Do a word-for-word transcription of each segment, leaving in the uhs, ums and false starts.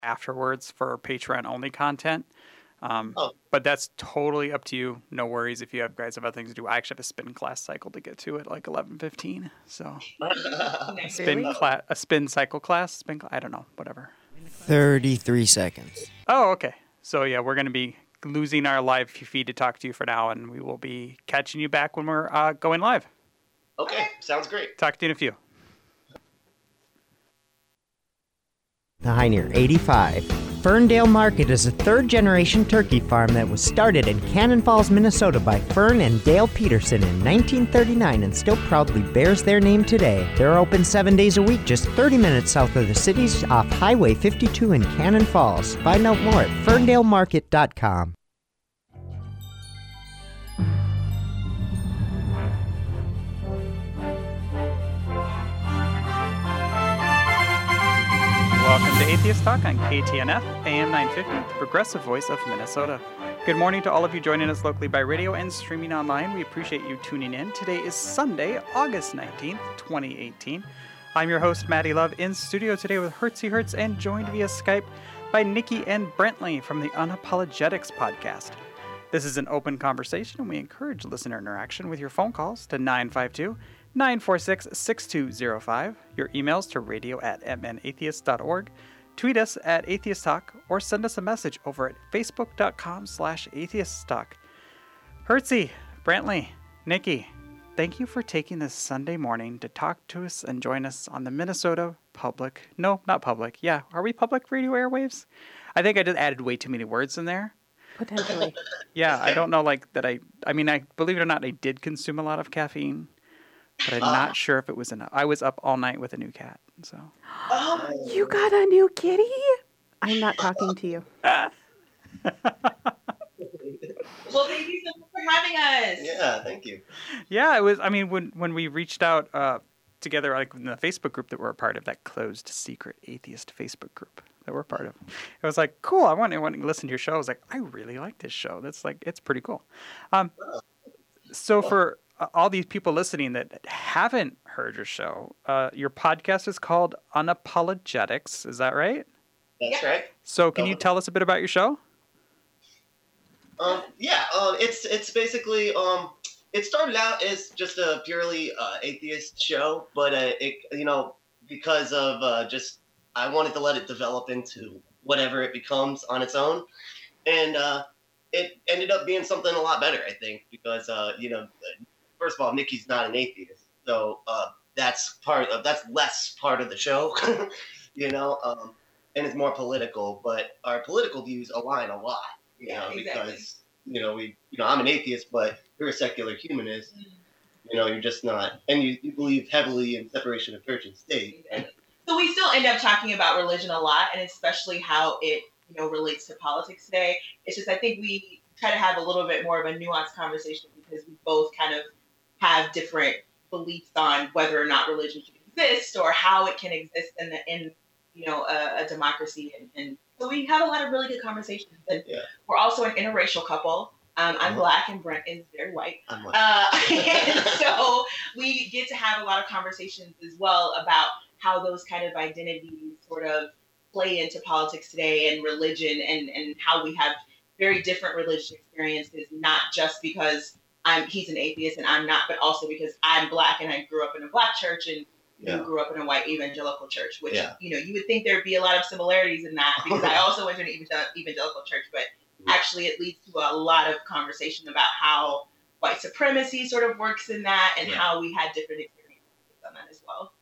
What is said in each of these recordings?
afterwards for Patreon only content. Um, Oh. But that's totally up to you. No worries if you have guys have other things to do. I actually have a spin class cycle to get to at like eleven fifteen. So a spin Really? class, a spin cycle class. Spin. Cl- I don't know. Whatever. thirty-three seconds. Oh, okay. So yeah, we're gonna be losing our live feed to talk to you for now, and we will be catching you back when we're uh, going live. Okay, sounds great. Talk to you in a few. The Heinier, eighty-five. Ferndale Market is a third-generation turkey farm that was started in Cannon Falls, Minnesota by Fern and Dale Peterson in nineteen thirty-nine and still proudly bears their name today. They're open seven days a week, just thirty minutes south of the cities off Highway fifty-two in Cannon Falls. Find out more at ferndale market dot com. Welcome to Atheist Talk on K T N F, A M nine fifty, the progressive voice of Minnesota. Good morning to all of you joining us locally by radio and streaming online. We appreciate you tuning in. Today is Sunday, August nineteenth, twenty eighteen. I'm your host, Maddie Love, in studio today with Hertzy Hertz and joined via Skype by Nikki and Brentley from the Unapologetics podcast. This is an open conversation, and we encourage listener interaction with your phone calls to nine five two, nine four six, six two zero five, your emails to radio at m n atheist dot org, tweet us at Atheist Talk, or send us a message over at facebook.com slash atheist talk. Hertzy, Brantley, Nikki, thank you for taking this Sunday morning to talk to us and join us on the Minnesota public, no, not public, yeah, are we public radio airwaves? I think I just added way too many words in there. Potentially. Yeah, I don't know, like, that I, I mean, I believe it or not, I did consume a lot of caffeine. But I'm not sure if it was enough. I was up all night with a new cat, so. Oh, you got a new kitty? I'm not talking to you. Well, thank you so much for having us. Yeah, thank you. Yeah, it was. I mean, when when we reached out uh, together, like in the Facebook group that we're a part of, that closed secret atheist Facebook group that we're a part of, it was like, cool. I want, I want to listen to your show. I was like, I really like this show. That's like, it's pretty cool. Um, so for all these people listening that haven't heard your show, uh, your podcast is called Unapologetics. Is that right? That's Yeah. right. So can you tell us a bit about your show? Um, yeah, um, it's it's basically um, it started out as just a purely uh, atheist show, but uh, it you know because of uh, just I wanted to let it develop into whatever it becomes on its own, and uh, it ended up being something a lot better, I think, because uh, you know. First of all, Nikki's not an atheist, so uh, that's part of that's less part of the show, you know, um, and it's more political. But our political views align a lot, you Yeah, know, exactly. because you know we, you know, I'm an atheist, but you're a secular humanist. Mm. You know, you're just not, and you, you believe heavily in separation of church and state. And, So we still end up talking about religion a lot, and especially how it, you know, relates to politics today. It's just I think we try to have a little bit more of a nuanced conversation because we both kind of have different beliefs on whether or not religion should exist or how it can exist in the in you know a, a democracy, and, and so we have a lot of really good conversations. And Yeah. we're also an interracial couple. Um, I'm Uh-huh. black and Brent is very white. I'm like, Uh, and so we get to have a lot of conversations as well about how those kind of identities sort of play into politics today and religion, and, and how we have very different religious experiences, not just because I'm he's an atheist and I'm not, but also because I'm black and I grew up in a black church and Yeah. you grew up in a white evangelical church, which, Yeah. you know, you would think there'd be a lot of similarities in that because I also went to an evangel- evangelical church, but actually it leads to a lot of conversation about how white supremacy sort of works in that and Yeah. how we had different experiences on that as well.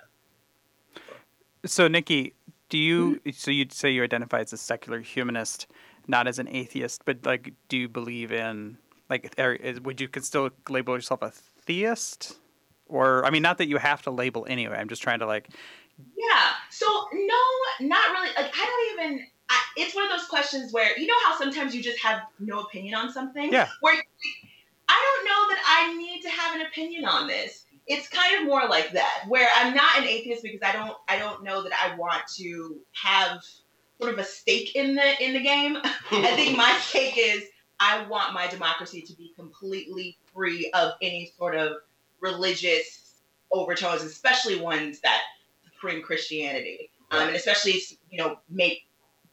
So, Nikki, do you, so you'd say you identify as a secular humanist, not as an atheist, but like, do you believe in, like, are, is, would you could still label yourself a theist? Or, I mean, not that you have to label anyway. I'm just trying to like. Yeah. So no, not really. Like I don't even. I, it's one of those questions where you know how sometimes you just have no opinion on something. Yeah. Where I don't know that I need to have an opinion on this. It's kind of more like that, where I'm not an atheist because I don't. I don't know that I want to have sort of a stake in the in the game. I think my stake is I want my democracy to be completely free of any sort of religious overtones, especially ones that supreme Christianity, um, and especially you know make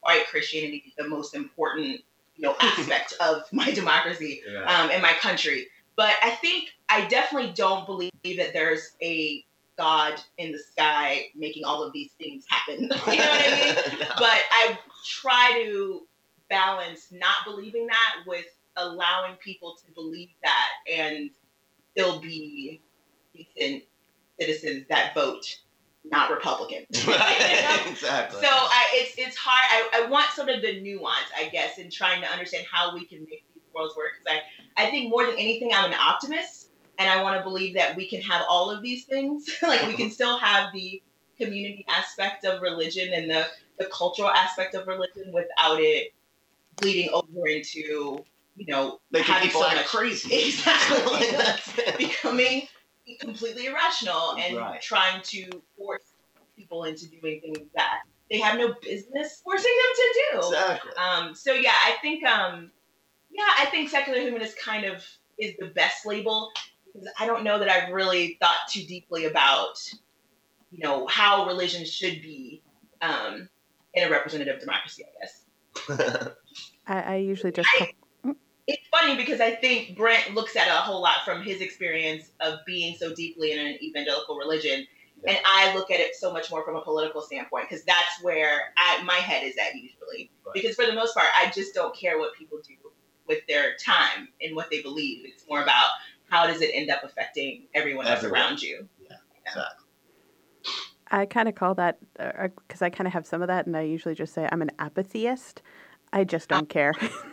white Christianity the most important, you know, aspect of my democracy Yeah. um, in my country. But I think I definitely don't believe that there's a God in the sky making all of these things happen. You know what I mean? No. But I try to balance not believing that with allowing people to believe that and still be decent citizens that vote, not Republican. Right, exactly. So I, it's it's hard. I, I want sort of the nuance, I guess, in trying to understand how we can make these worlds work. Because I, I think more than anything, I'm an optimist, and I want to believe that we can have all of these things. Like we can still have the community aspect of religion and the, the cultural aspect of religion without it bleeding over into, you know, Making having people so act much crazy. exactly That's it. becoming completely irrational and Right. trying to force people into doing things that they have no business forcing them to do. Exactly. Um, so yeah, I think um, yeah, I think secular humanist kind of is the best label because I don't know that I've really thought too deeply about, you know, how religion should be um, in a representative democracy, I guess. I, I usually just call, It's funny because I think Brent looks at it a whole lot from his experience of being so deeply in an evangelical religion. Yeah. And I look at it so much more from a political standpoint because that's where I, my head is at usually. Right. Because for the most part, I just don't care what people do with their time and what they believe. It's more about how does it end up affecting everyone else Everyone. around you. Yeah, exactly. I kind of call that, because I kind of have some of that, and I usually just say I'm an apatheist. I just don't care.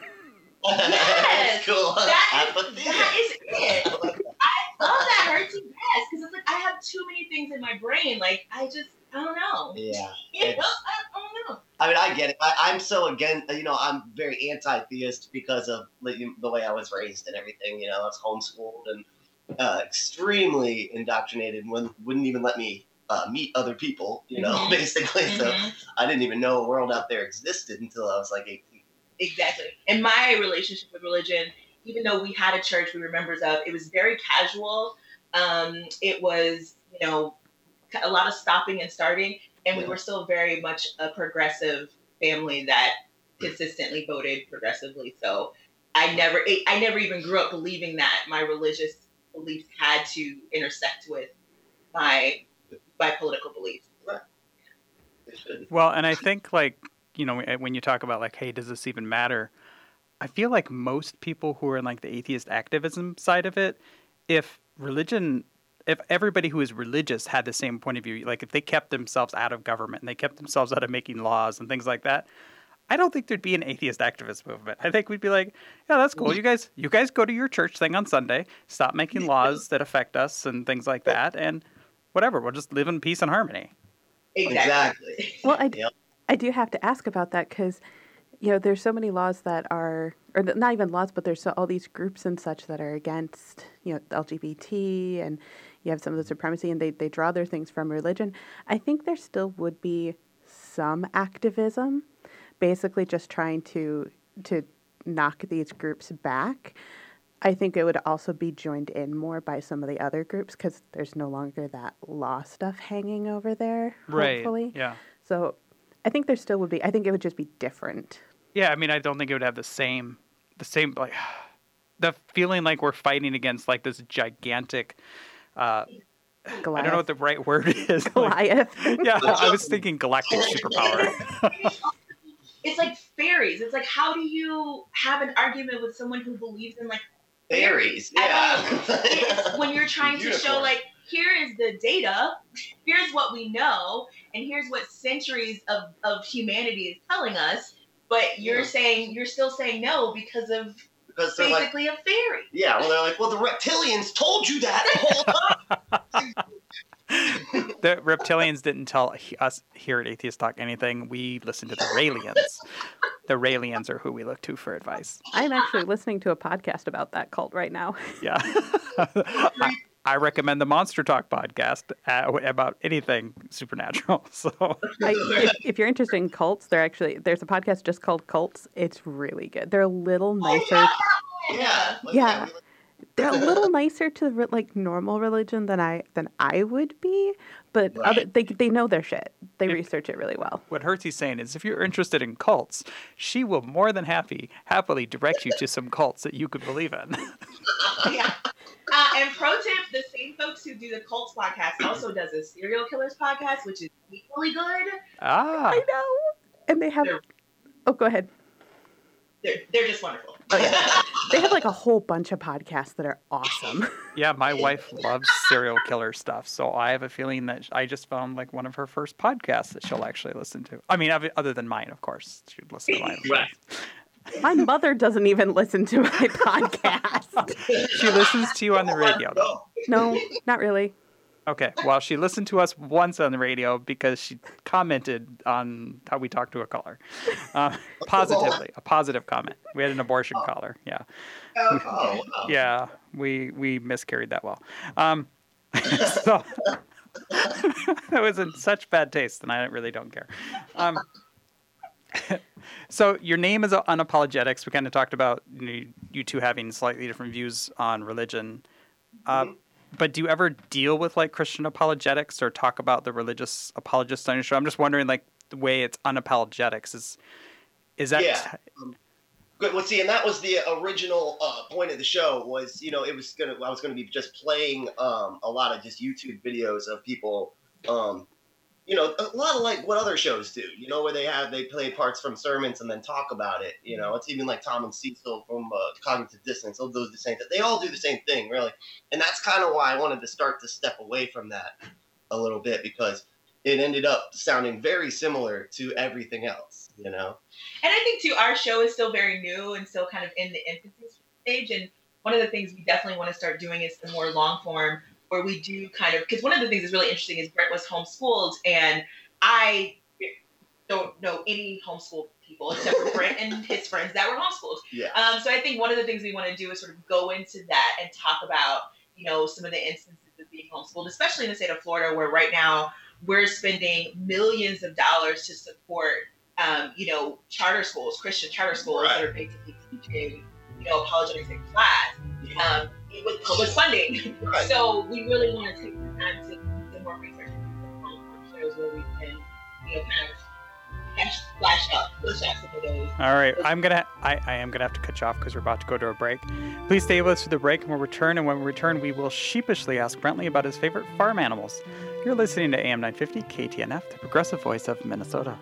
Yes, Cool. that is, Apathy. that is it. I love that hurts you best because it's like I have too many things in my brain. Like I just I don't know. Yeah. You know, It's- I don't know. I mean, I get it. I, I'm so again, you know, I'm very anti-theist because of like, the way I was raised and everything. You know, I was homeschooled and uh, extremely indoctrinated. Wouldn't, wouldn't even let me uh, meet other people. You know, Mhm. basically. So Mhm. I didn't even know a world out there existed until I was like eighteen. Exactly. And my relationship with religion, even though we had a church we were members of, it was very casual. Um, it was, you know, a lot of stopping and starting, and we Yeah. were still very much a progressive family that consistently voted progressively. So I never, I never even grew up believing that my religious beliefs had to intersect with my my political beliefs. It should. Well, and I think, like, you know, when you talk about, like, hey, does this even matter? I feel like most people who are in, like, the atheist activism side of it, if religion, if everybody who is religious had the same point of view, like, if they kept themselves out of government and they kept themselves out of making laws and things like that, I don't think there'd be an atheist activist movement. I think we'd be like, yeah, that's cool. You guys, you guys go to your church thing on Sunday, stop making laws that affect us and things like that, and whatever, we'll just live in peace and harmony. Exactly. Exactly. Well, I, Yep. I do have to ask about that because, you know, there's so many laws that are, or not even laws, but there's so, all these groups and such that are against, you know, L G B T, and you have some of the supremacy, and they, they draw their things from religion. I think there still would be some activism, basically just trying to to knock these groups back. I think it would also be joined in more by some of the other groups because there's no longer that law stuff hanging over there, hopefully. Yeah. So I think there still would be. I think it would just be different. Yeah, I mean, I don't think it would have the same, the same, like, the feeling like we're fighting against, like, this gigantic, uh, Goliath. I don't know what the right word is. Like, Goliath. yeah, I was thinking galactic superpower. It's like fairies. It's like, how do you have an argument with someone who believes in like Fairies. I Yeah. it's when you're trying to show Unicorn. like, here is the data, here's what we know, and here's what centuries of, of humanity is telling us, but you're Yeah. saying, you're still saying no because of Because they're like, basically a fairy. yeah, well, they're like, well, the reptilians told you that the whole time. The reptilians didn't tell us here at Atheist Talk anything. We listened to the Raelians. The Raelians are who we look to for advice. I'm actually listening to a podcast about that cult right now. Yeah. I, I recommend the Monster Talk podcast uh, about anything supernatural. So I, if, if you're interested in cults, they're actually there's a podcast just called Cults. It's really good. They're a little nicer. Yeah. Like, Yeah. we- they're a little nicer to re- like normal religion than I than I would be, but Right. other, they they know their shit. They It- research it really well. What Hertie's saying is if you're interested in cults, she will more than happy happily direct you to some cults that you could believe in. Yeah. Uh, and pro tip, the same folks who do the Cults podcast also does a serial killers podcast, which is equally good. ah. I know, and they have. They're- Oh, go ahead. They're, they're just wonderful. Oh yeah, they have like a whole bunch of podcasts that are awesome. Yeah, my wife loves serial killer stuff, so I have a feeling that I just found like one of her first podcasts that she'll actually listen to. I mean, other other than mine, of course. She'd listen to mine. of Right. course. My mother doesn't even listen to my podcast. She listens to you on the radio, though. No, not really. Okay, well, she listened to us once on the radio because she commented on how we talked to a caller. Uh, positively, a positive comment. We had an abortion caller, yeah. Oh, wow. Yeah, we we miscarried that well. Um, so that was in such bad taste, and I really don't care. Um, so your name is Unapologetics. We kind of talked about you, you two having slightly different views on religion. Uh, but do you ever deal with like Christian apologetics or talk about the religious apologists on your show? I'm just wondering, like the way it's unapologetics is, is that? Yeah. Um, Good. Well, see, and that was the original uh, point of the show. Was you know it was gonna I was gonna be just playing um, a lot of just YouTube videos of people, um, you know, a lot of like what other shows do. You know, where they have they play parts from sermons and then talk about it. You know, it's even like Tom and Cecil from uh, Cognitive Dissonance. They'll do the same thing. They all do the same thing, really. And that's kind of why I wanted to start to step away from that a little bit, because it ended up sounding very similar to everything else. You know. And I think, too, our show is still very new and still kind of in the infancy stage. And one of the things we definitely want to start doing is the more long form, where we do kind of, because one of the things that's really interesting is Brent was homeschooled, and I don't know any homeschooled people except for Brent and his friends that were homeschooled. Yeah. Um, so I think one of the things we want to do is sort of go into that and talk about, you know, some of the instances of being homeschooled, especially in the state of Florida, where right now we're spending millions of dollars to support Um, you know, charter schools, Christian charter schools Right. that are basically teaching, you know, apologetics in class um, with public funding. Right. So we really want to take the time to do more research on shows where we can, you know, kind of flash, flash up, flash up some of those. All right, I'm gonna. I, I am gonna have to cut you off because we're about to go to a break. Please stay with us through the break, and we'll return. And when we return, we will sheepishly ask Brentley about his favorite farm animals. You're listening to A M nine fifty K T N F, the progressive voice of Minnesota.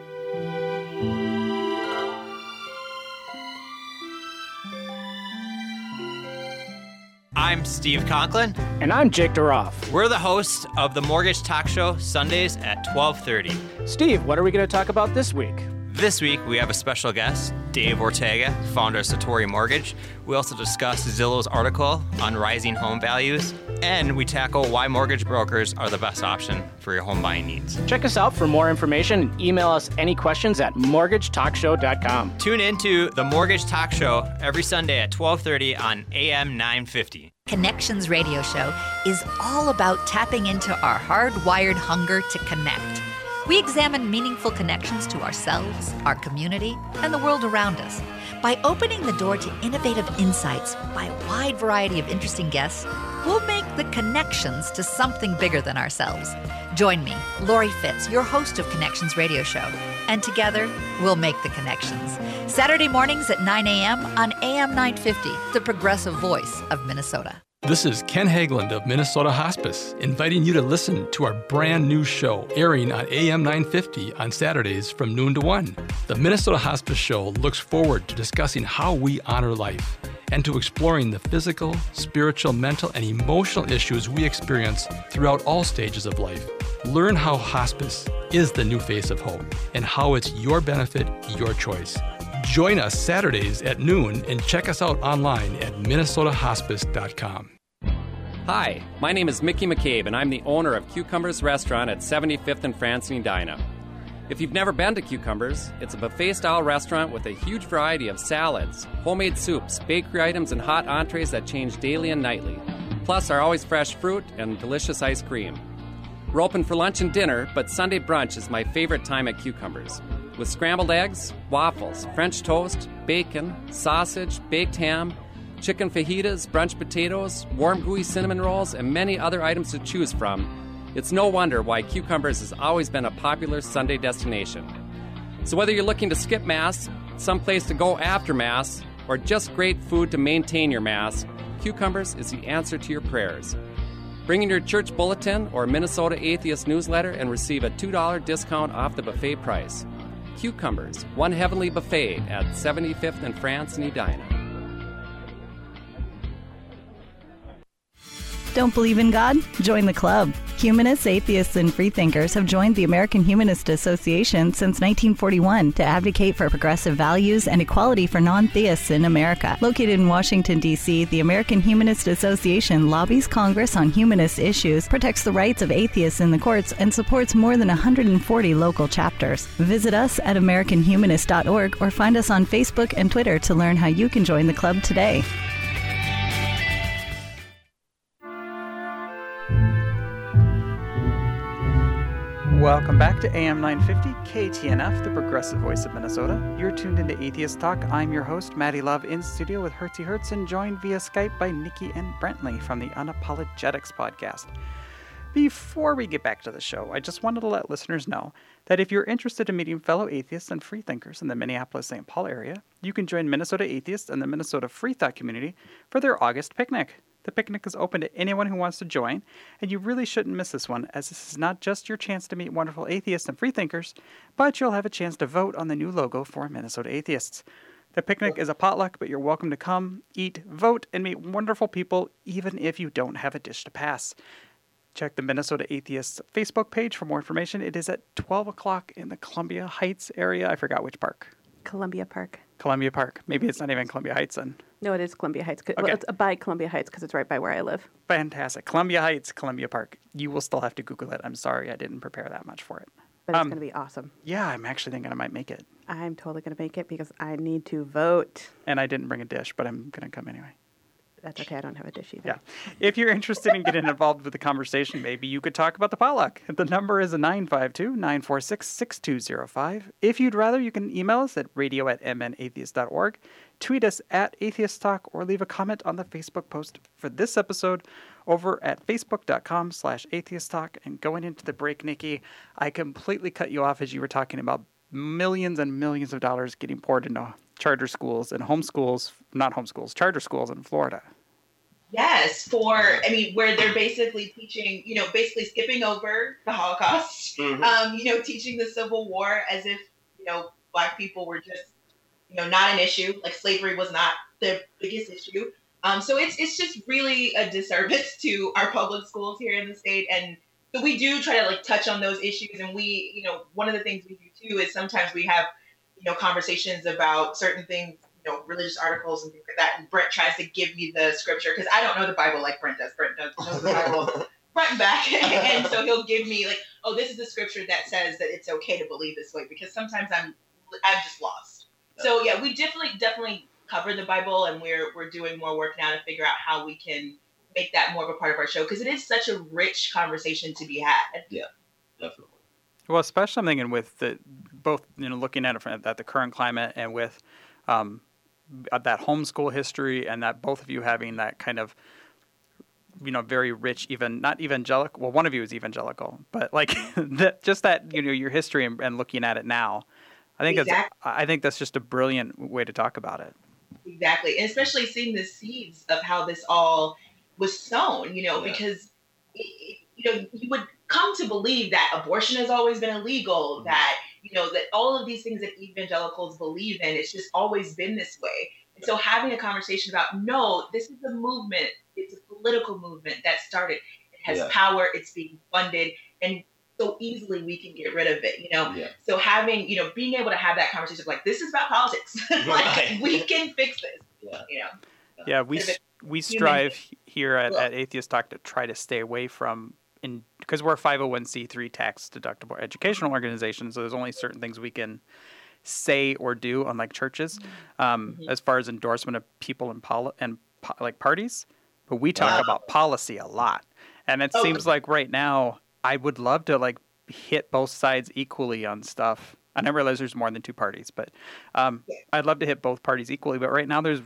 I'm Steve Conklin. And I'm Jake Duroff. We're the hosts of the Mortgage Talk Show, Sundays at twelve thirty. Steve, what are we going to talk about this week? This week, we have a special guest, Dave Ortega, founder of Satori Mortgage. We also discuss Zillow's article on rising home values, and we tackle why mortgage brokers are the best option for your home buying needs. Check us out for more information and email us any questions at mortgage talk show dot com. Tune in to the Mortgage Talk Show every Sunday at twelve thirty on A M nine fifty. Connections Radio Show is all about tapping into our hardwired hunger to connect. We examine meaningful connections to ourselves, our community, and the world around us. By opening the door to innovative insights by a wide variety of interesting guests, we'll make the connections to something bigger than ourselves. Join me, Lori Fitz, your host of Connections Radio Show, and together we'll make the connections. Saturday mornings at nine a.m. on A M nine fifty, the progressive voice of Minnesota. This is Ken Hageland of Minnesota Hospice, inviting you to listen to our brand new show airing on A M nine fifty on Saturdays from noon to one. The Minnesota Hospice Show looks forward to discussing how we honor life and to exploring the physical, spiritual, mental, and emotional issues we experience throughout all stages of life. Learn how hospice is the new face of hope and how it's your benefit, your choice. Join us Saturdays at noon and check us out online at minnesota hospice dot com. Hi, my name is Mickey McCabe, and I'm the owner of Cucumbers Restaurant at seventy-fifth and France and Edina. If you've never been to Cucumbers, it's a buffet-style restaurant with a huge variety of salads, homemade soups, bakery items, and hot entrees that change daily and nightly, plus our always fresh fruit and delicious ice cream. We're open for lunch and dinner, but Sunday brunch is my favorite time at Cucumbers, with scrambled eggs, waffles, French toast, bacon, sausage, baked ham, chicken fajitas, brunch potatoes, warm gooey cinnamon rolls, and many other items to choose from, it's no wonder why Cucumbers has always been a popular Sunday destination. So whether you're looking to skip Mass, someplace to go after Mass, or just great food to maintain your Mass, Cucumbers is the answer to your prayers. Bring in your church bulletin or Minnesota Atheist newsletter and receive a two dollars discount off the buffet price. Cucumbers, one heavenly buffet at seventy-fifth and France in Edina. Don't believe in God? Join the club. Humanists, atheists, and freethinkers have joined the American Humanist Association since nineteen forty-one to advocate for progressive values and equality for non-theists in America. Located in Washington, D C, the American Humanist Association lobbies Congress on humanist issues, protects the rights of atheists in the courts, and supports more than one hundred forty local chapters. Visit us at american humanist dot org or find us on Facebook and Twitter to learn how you can join the club today. Welcome back to A M nine fifty, K T N F, the progressive voice of Minnesota. You're tuned into Atheist Talk. I'm your host, Maddie Love, in studio with Hertzy Hertz and joined via Skype by Nikki and Brentley from the Unapologetics podcast. Before we get back to the show, I just wanted to let listeners know that if you're interested in meeting fellow atheists and freethinkers in the Minneapolis-Saint Paul area, you can join Minnesota Atheists and the Minnesota Free Thought community for their August picnic. The picnic is open to anyone who wants to join, and you really shouldn't miss this one, as this is not just your chance to meet wonderful atheists and freethinkers, but you'll have a chance to vote on the new logo for Minnesota Atheists. The picnic is a potluck, but you're welcome to come, eat, vote, and meet wonderful people, even if you don't have a dish to pass. Check the Minnesota Atheists Facebook page for more information. It is at twelve o'clock in the Columbia Heights area. I forgot which park. Columbia Park. Columbia Park. Maybe it's not even Columbia Heights then. No, it is Columbia Heights. Okay. Well, it's by Columbia Heights because it's right by where I live. Fantastic. Columbia Heights, Columbia Park. You will still have to Google it. I'm sorry I didn't prepare that much for it. But it's Um, going to be awesome. Yeah, I'm actually thinking I might make it. I'm totally going to make it because I need to vote. And I didn't bring a dish, but I'm going to come anyway. That's okay. I don't have a dish either. Yeah. If you're interested in getting involved with the conversation, maybe you could talk about the potluck. The number is nine five two, nine four six, six two zero five. If you'd rather, you can email us at radio at m n atheist dot org, tweet us at Atheist Talk, or leave a comment on the Facebook post for this episode over at facebook.com slash atheist talk. And going into the break, Nikki, I completely cut you off as you were talking about millions and millions of dollars getting poured into charter schools and homeschools, not homeschools, charter schools in Florida. Yes, for, I mean, where they're basically teaching, you know, basically skipping over the Holocaust, Mhm. um, you know, teaching the Civil War as if, you know, Black people were just, you know, not an issue, like slavery was not the biggest issue. Um, so it's it's just really a disservice to our public schools here in the state. And so we do try to like touch on those issues. And we, you know, one of the things we do too is sometimes we have, you know, conversations about certain things, you know, religious articles and things like that. And Brent tries to give me the scripture because I don't know the Bible like Brent does. Brent does knows the Bible front and back. And so he'll give me like, oh, this is the scripture that says that it's okay to believe this way, because sometimes I'm I'm just lost. So yeah, we definitely definitely cover the Bible, and we're we're doing more work now to figure out how we can make that more of a part of our show, because it is such a rich conversation to be had. Yeah, definitely. Well, especially I'm thinking with the both, you know, looking at it from at the current climate and with um, that homeschool history, and that both of you having that kind of, you know, very rich, even not evangelical. Well, one of you is evangelical, but like that, just that, you know, your history and, and looking at it now. I think Exactly. that's I think that's just a brilliant way to talk about it. Exactly. And especially seeing the seeds of how this all was sown, you know, Yeah. because, it, it- you know, you would come to believe that abortion has always been illegal, that, you know, that all of these things that evangelicals believe in, it's just always been this way. And so having a conversation about, no, this is a movement, it's a political movement that started. It has Yeah. power, it's being funded, and so easily we can get rid of it, you know? Yeah. So having, you know, being able to have that conversation of like, this is about politics. like, Right. we can fix this, Yeah. you know? Yeah, we Bit of s- we strive here at, Well- at Atheist Talk to try to stay away from, in because we're a five oh one c three tax deductible educational organization, so there's only certain things we can say or do, unlike churches, um, Mhm. as far as endorsement of people and poli- and po- like parties. But we talk Wow. about policy a lot, and it Oh. seems like right now I would love to like hit both sides equally on stuff. I never realized there's more than two parties, but um, yeah. I'd love to hit both parties equally. But right now, there's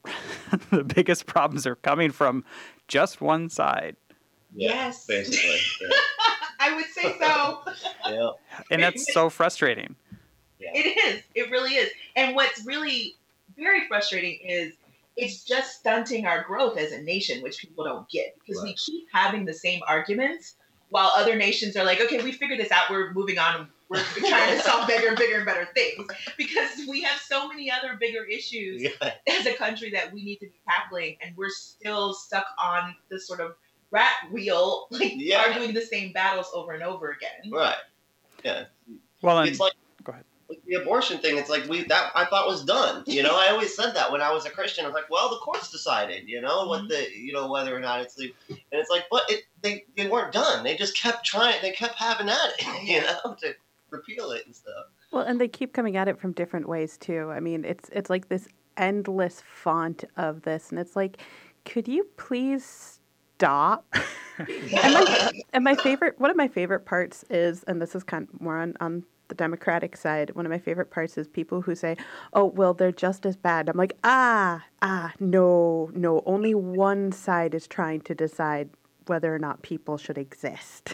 the biggest problems are coming from just one side. Yeah, yes, basically. Yeah. I would say so. Yeah, and that's so frustrating. Yeah. It is. It really is. And what's really very frustrating is it's just stunting our growth as a nation, which people don't get because right. we keep having the same arguments while other nations are like, okay, we figured this out. We're moving on. We're trying to solve bigger and bigger and better things because we have so many other bigger issues yeah. as a country that we need to be tackling. And we're still stuck on this sort of rat wheel, like yeah. arguing the same battles over and over again. Right. Yeah. Well, it's like, go ahead. Like the abortion thing, it's like we that I thought was done. You know, I always said that when I was a Christian. I was like, well, the courts decided, you know, what the you know whether or not it's legal. And it's like, but it they, they weren't done. They just kept trying. They kept having at it, you know, to repeal it and stuff. Well, and they keep coming at it from different ways too. I mean, it's it's like this endless font of this, and it's like, could you please stop? and, my, and my favorite, one of my favorite parts is, and this is kind of more on on. the Democratic side, one of my favorite parts is people who say, oh, well, they're just as bad. I'm like, ah, ah, no, no. Only one side is trying to decide whether or not people should exist.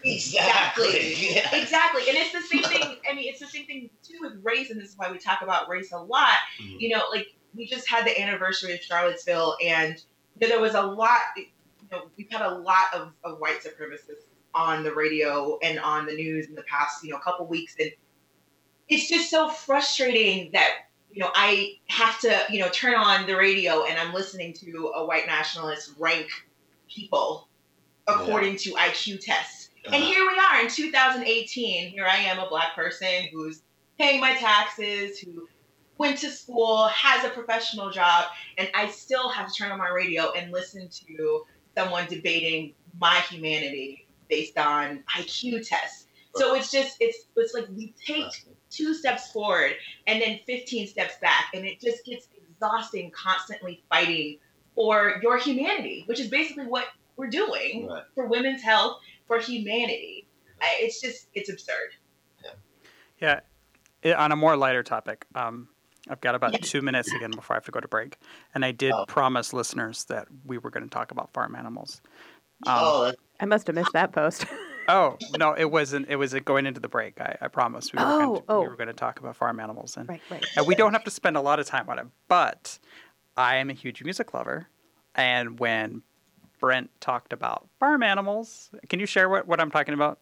Exactly. Yeah. Exactly. And it's the same thing. I mean, it's the same thing, too, with race. And this is why we talk about race a lot. Mm-hmm. You know, like, we just had the anniversary of Charlottesville, and you know, there was a lot, you know, we've had a lot of, of white supremacists on the radio and on the news in the past, you know, couple weeks. And it's just so frustrating that, you know, I have to, you know, turn on the radio and I'm listening to a white nationalist rank people according yeah. to I Q tests. Uh-huh. And here we are in two thousand eighteen. Here I am, a black person who's paying my taxes, who went to school, has a professional job, and I still have to turn on my radio and listen to someone debating my humanity based on I Q tests. So it's just, it's it's like we take two steps forward and then fifteen steps back. And it just gets exhausting constantly fighting for your humanity, which is basically what we're doing right. for women's health, for humanity. It's just, it's absurd. Yeah. Yeah. It, on a more lighter topic, um, I've got about two minutes again before I have to go to break. And I did oh. promise listeners that we were going to talk about farm animals. Um, oh, that's- I must have missed that post. oh no, it wasn't. It was going into the break. I, I promise we were, oh, going to, oh. we were going to talk about farm animals, and, right, right. and we don't have to spend a lot of time on it. But I am a huge music lover, and when Brent talked about farm animals, can you share what, what I'm talking about?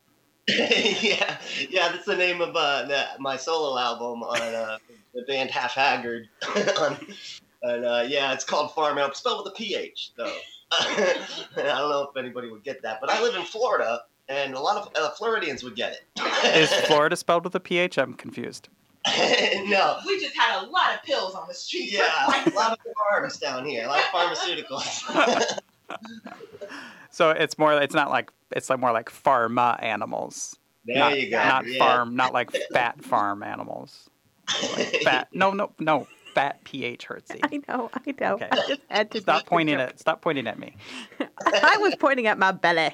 yeah, yeah, that's the name of uh, the, my solo album on uh, the band Half Haggard. on, and uh, yeah, it's called Farm Animals, spelled with a P H though. I don't know if anybody would get that, but I live in Florida, and a lot of uh, Floridians would get it. Is Florida spelled with a P H? I'm confused. No. We just had a lot of pills on the street. Yeah, a lot of farms down here, a lot of pharmaceuticals. So it's more, it's not like, it's like more like pharma animals. There not, you go. Not yeah. farm, not like fat farm animals. Like fat, no, no, no. Fat P H hurts you. I know, I know. Okay. I just had to stop pointing at stop pointing at me. I was pointing at my belly.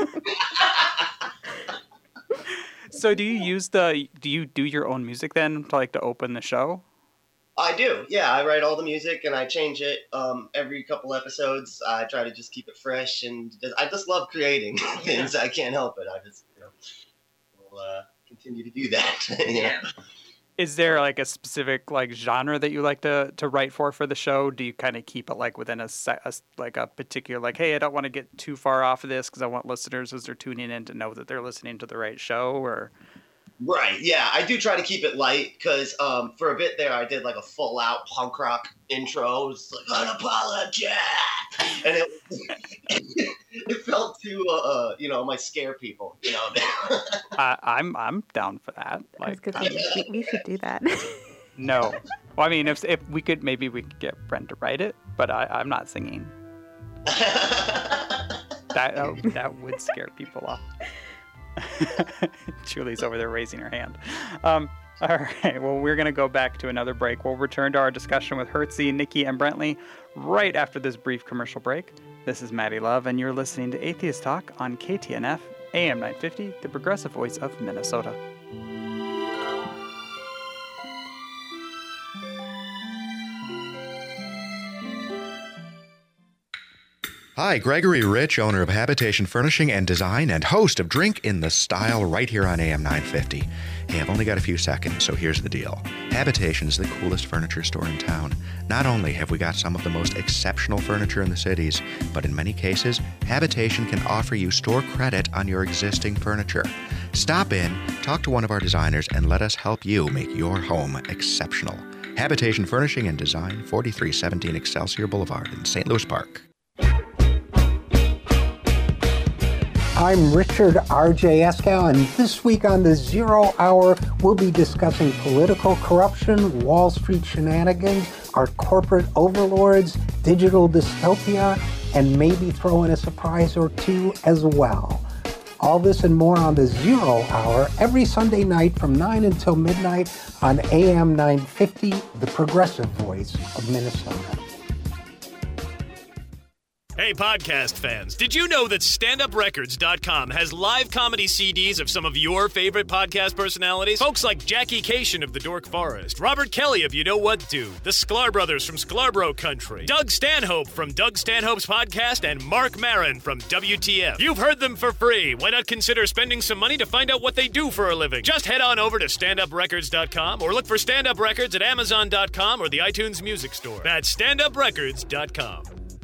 So do you use the do you do your own music then to like to open the show? I do. Yeah, I write all the music and I change it um, every couple episodes. I try to just keep it fresh, and just, I just love creating things. I can't help it. I just you know will uh, continue to do that. you know? Is there like a specific like genre that you like to, to write for for the show? Do you kind of keep it like within a, se- a like a particular like, hey, I don't want to get too far off of this because I want listeners as they're tuning in to know that they're listening to the right show? Or right, yeah, I do try to keep it light because um, for a bit there I did like a full out punk rock intro. It was like unapologetic, and it it felt too uh, you know, might scare people, you know. uh, I'm I'm down for that. Like, we, we should do that. No, well, I mean, if if we could, maybe we could get Brent to write it, but I, I'm not singing. that oh, that would scare people off. Julie's over there raising her hand. Um, all right, well, we're going to go back to another break. We'll return to our discussion with Hertzie, Nikki, and Brentley right after this brief commercial break. This is Maddie Love, and you're listening to Atheist Talk on K T N F, A M nine fifty, the progressive voice of Minnesota. Hi, Gregory Rich, owner of Habitation Furnishing and Design and host of Drink in the Style right here on A M nine fifty. Hey, I've only got a few seconds, so here's the deal. Habitation is the coolest furniture store in town. Not only have we got some of the most exceptional furniture in the cities, but in many cases, Habitation can offer you store credit on your existing furniture. Stop in, talk to one of our designers, and let us help you make your home exceptional. Habitation Furnishing and Design, forty-three seventeen Excelsior Boulevard in Saint Louis Park. I'm Richard R J Eskow, and this week on the Zero Hour, we'll be discussing political corruption, Wall Street shenanigans, our corporate overlords, digital dystopia, and maybe throw in a surprise or two as well. All this and more on the Zero Hour every Sunday night from nine until midnight on A M nine fifty, the progressive voice of Minnesota. Hey, podcast fans, did you know that stand up records dot com has live comedy C Ds of some of your favorite podcast personalities? Folks like Jackie Cation of the Dork Forest, Robert Kelly of You Know What Do, the Sklar Brothers from Sklarbro Country, Doug Stanhope from Doug Stanhope's podcast, and Mark Maron from W T F. You've heard them for free. Why not consider spending some money to find out what they do for a living? Just head on over to stand up records dot com or look for Stand Up Records at amazon dot com or the iTunes Music Store. That's stand up records dot com.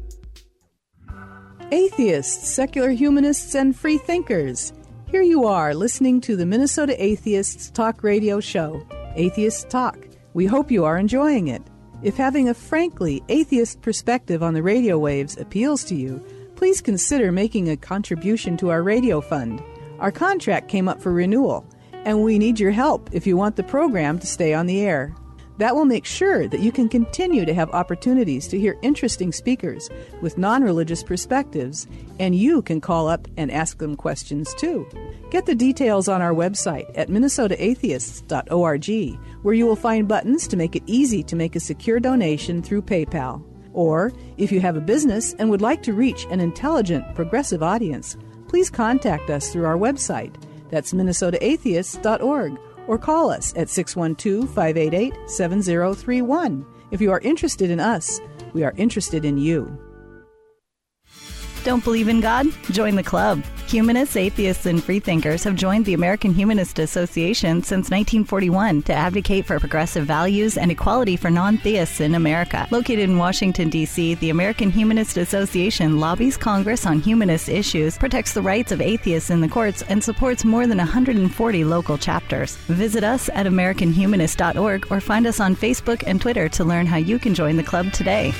Atheists, secular humanists, and free thinkers. Here you are listening to the Minnesota Atheists Talk Radio Show, Atheist Talk. We hope you are enjoying it. If having a frankly atheist perspective on the radio waves appeals to you, please consider making a contribution to our radio fund. Our contract came up for renewal, and we need your help if you want the program to stay on the air. That will make sure that you can continue to have opportunities to hear interesting speakers with non-religious perspectives, and you can call up and ask them questions too. Get the details on our website at minnesota atheists dot org, where you will find buttons to make it easy to make a secure donation through PayPal. Or, if you have a business and would like to reach an intelligent, progressive audience, please contact us through our website. That's minnesota atheists dot org. Or call us at six one two, five eight eight, seven zero three one. If you are interested in us, we are interested in you. Don't believe in God? Join the club. Humanists, atheists, and freethinkers have joined the American Humanist Association since nineteen forty-one to advocate for progressive values and equality for non-theists in America. Located in Washington, D C, the American Humanist Association lobbies Congress on humanist issues, protects the rights of atheists in the courts, and supports more than one hundred forty local chapters. Visit us at american humanist dot org or find us on Facebook and Twitter to learn how you can join the club today.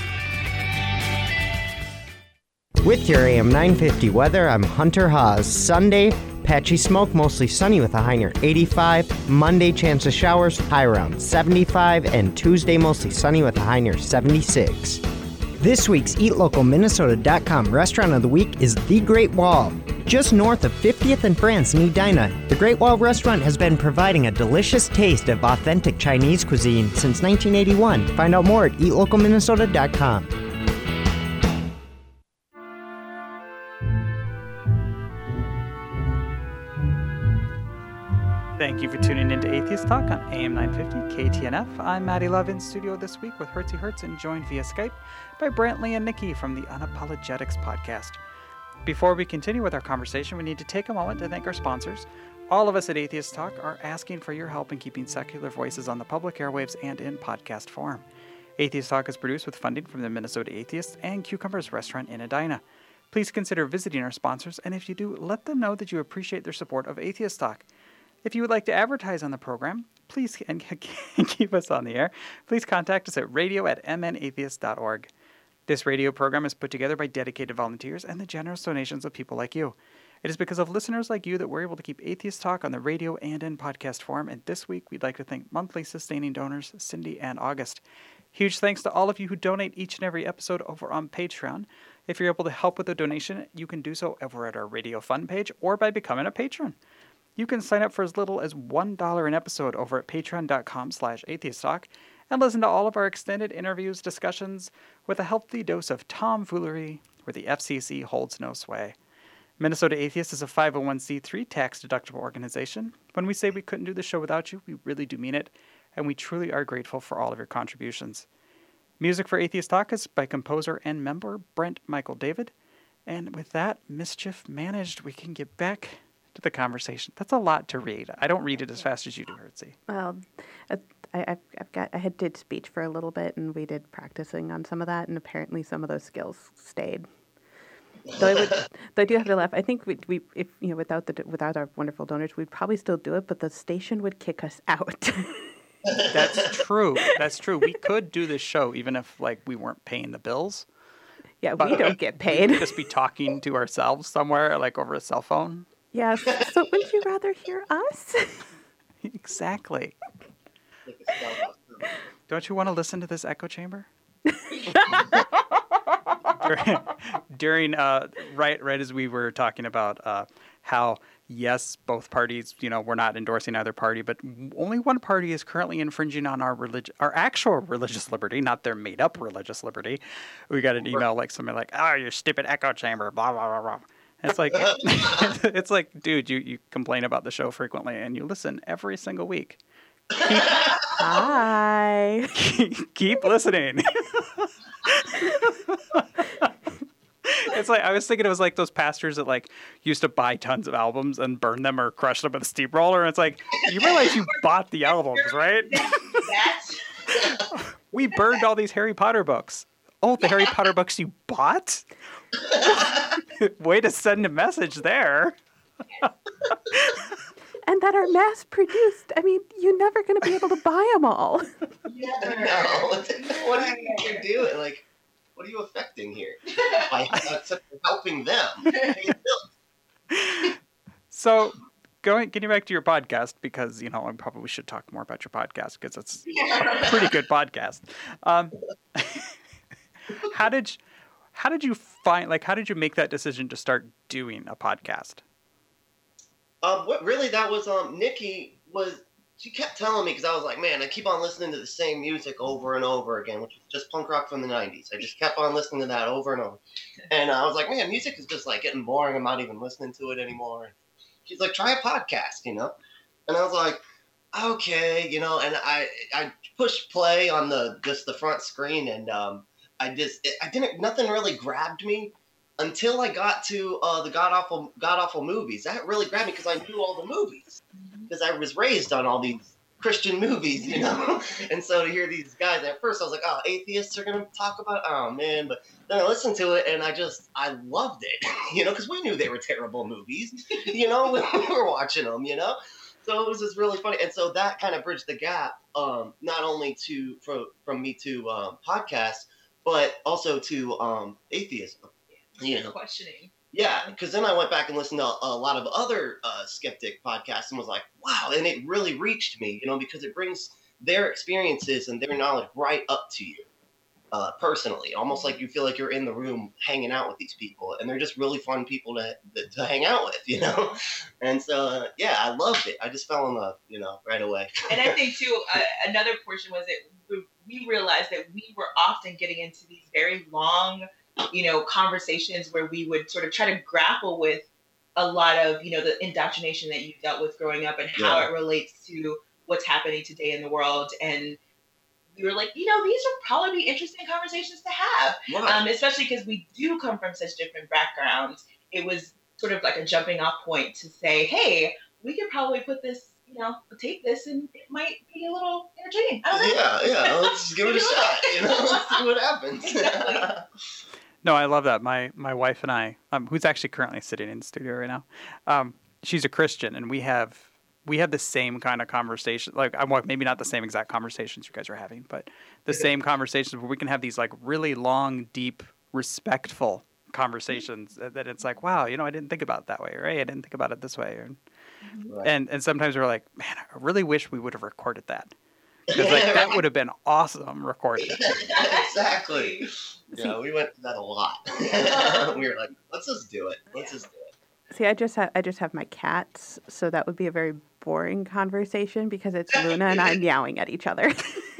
With your A M nine fifty weather, I'm Hunter Haas. Sunday, patchy smoke, mostly sunny with a high near eighty-five. Monday, chance of showers, high around seventy-five. And Tuesday, mostly sunny with a high near seventy-six. This week's eat local minnesota dot com restaurant of the week is The Great Wall. Just north of fiftieth and France in Edina, The Great Wall restaurant has been providing a delicious taste of authentic Chinese cuisine since nineteen eighty-one. Find out more at eat local minnesota dot com. Thank you for tuning in to Atheist Talk on A M nine fifty K T N F. I'm Maddie Love in studio this week with Hertzy Hertz and joined via Skype by Brantley and Nikki from the Unapologetics podcast. Before we continue with our conversation, we need to take a moment to thank our sponsors. All of us at Atheist Talk are asking for your help in keeping secular voices on the public airwaves and in podcast form. Atheist Talk is produced with funding from the Minnesota Atheists and Cucumbers Restaurant in Edina. Please consider visiting our sponsors, and if you do, let them know that you appreciate their support of Atheist Talk. If you would like to advertise on the program, please and keep us on the air, please contact us at radio at m n atheist dot org. This radio program is put together by dedicated volunteers and the generous donations of people like you. It is because of listeners like you that we're able to keep Atheist Talk on the radio and in podcast form, and this week we'd like to thank monthly sustaining donors Cindy and August. Huge thanks to all of you who donate each and every episode over on Patreon. If you're able to help with a donation, you can do so over at our Radio Fund page or by becoming a patron. You can sign up for as little as one dollar an episode over at patreon.com slash atheisttalk and listen to all of our extended interviews, discussions, with a healthy dose of tomfoolery where the F C C holds no sway. Minnesota Atheist is a five oh one c three tax-deductible organization. When we say we couldn't do the show without you, we really do mean it, and we truly are grateful for all of your contributions. Music for Atheist Talk is by composer and member Brent Michael David. And with that mischief managed, we can get back to the conversation. That's a lot to read. I don't read it as fast as you do, Hertzie. Well, I, I've, I've got. I had did speech for a little bit, and we did practicing on some of that, and apparently some of those skills stayed. Though I would, though I do have to laugh. I think we, we, if you know, without the without our wonderful donors, we'd probably still do it, but the station would kick us out. That's true. That's true. We could do this show even if like we weren't paying the bills. Yeah, but we don't get paid. We'd just be talking to ourselves somewhere, like over a cell phone. Yes. So wouldn't you rather hear us? Exactly. Don't you want to listen to this echo chamber? during, during uh, right, right as we were talking about uh, how yes, both parties, you know, we're not endorsing either party, but only one party is currently infringing on our religion, our actual religious liberty, not their made-up religious liberty. We got an email like something like, "Oh, you stupid echo chamber," blah blah blah blah. And it's like, it's like, dude, you you complain about the show frequently, and you listen every single week. Keep, Hi. keep, keep listening. It's like, I was thinking it was like those pastors that like used to buy tons of albums and burn them or crush them with a steamroller. And it's like, you realize you bought the albums, right? We burned all these Harry Potter books. Oh, the Harry Potter books you bought? Way to send a message there. And that are mass produced. I mean, you're never going to be able to buy them all. Never know. What are you going to do? Like, what are you affecting here? By helping them. So, going getting back to your podcast, because, you know, I probably should talk more about your podcast because it's a pretty good podcast. Um, how did you, how did you find, like, how did you make that decision to start doing a podcast? Um, what really that was, um, Nikki was, she kept telling me, because I was like, man, I keep on listening to the same music over and over again, which was just punk rock from the nineties. I just kept on listening to that over and over. And uh, I was like, man, music is just like getting boring. I'm not even listening to it anymore. She's like, try a podcast, you know? And I was like, okay, you know, and I, I pushed play on the, just the front screen, and um, I just, I didn't, nothing really grabbed me. Until I got to uh, the God Awful God Awful movies. That really grabbed me because I knew all the movies. Because I was raised on all these Christian movies, you know? And so to hear these guys, at first I was like, oh, atheists are going to talk about it? Oh, man. But then I listened to it, and I just, I loved it, you know? Because we knew they were terrible movies, you know? We were watching them, you know? So it was just really funny. And so that kind of bridged the gap, um, not only to from, from me to um, podcasts, but also to um, atheism. You know, questioning. Yeah, because then I went back and listened to a lot of other uh, skeptic podcasts and was like, wow, and it really reached me, you know, because it brings their experiences and their knowledge right up to you uh, personally, almost like you feel like you're in the room hanging out with these people, and they're just really fun people to to hang out with, you know. And so, uh, yeah, I loved it. I just fell in love, you know, right away. And I think too, uh, another portion was that we realized that we were often getting into these very long, you know, conversations where we would sort of try to grapple with a lot of, you know, the indoctrination that you dealt with growing up and how Yeah. it relates to what's happening today in the world. And we were like, you know, these would probably be interesting conversations to have, Right. um, especially because we do come from such different backgrounds. It was sort of like a jumping off point to say, hey, we could probably put this, you know, tape this, and it might be a little entertaining. I don't know. Yeah, yeah, let's just give it a shot, you know, let's see what happens. No, I love that. My my wife and I, um, who's actually currently sitting in the studio right now, um, she's a Christian, and we have we have the same kind of conversation. Like, I want maybe not the same exact conversations you guys are having, but the same conversations where we can have these like really long, deep, respectful conversations. That, that it's like, wow, you know, I didn't think about it that way, or hey, I didn't think about it this way, or, Right. and and sometimes we're like, man, I really wish we would have recorded that. Because like that would have been awesome recorded. Exactly. Yeah, we went through that a lot. We were like, let's just do it. Let's just do it. See, I just have I just have my cats, so that would be a very boring conversation because it's Luna and I meowing at each other.